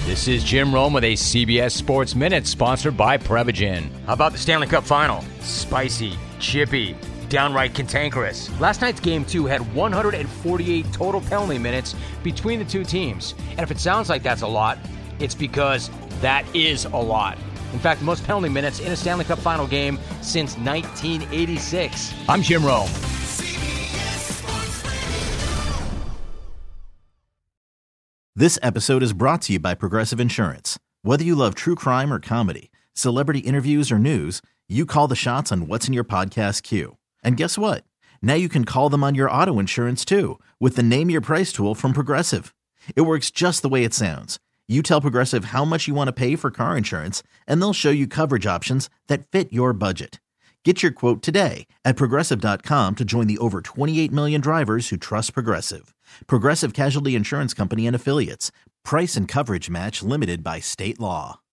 This is Jim Rome with a CBS Sports Minute sponsored by Prevagen. How about the Stanley Cup Final? Spicy, chippy, downright cantankerous. Last night's Game 2 had 148 total penalty minutes between the two teams. And if it sounds like that's a lot, it's because that is a lot. In fact, the most penalty minutes in a Stanley Cup Final game since 1986. I'm Jim Rome. This episode is brought to you by Progressive Insurance. Whether you love true crime or comedy, celebrity interviews or news, you call the shots on what's in your podcast queue. And guess what? Now you can call them on your auto insurance too with the Name Your Price tool from Progressive. It works just the way it sounds. You tell Progressive how much you want to pay for car insurance, and they'll show you coverage options that fit your budget. Get your quote today at Progressive.com to join the over 28 million drivers who trust Progressive. Progressive Casualty Insurance Company and Affiliates. Price and coverage match limited by state law.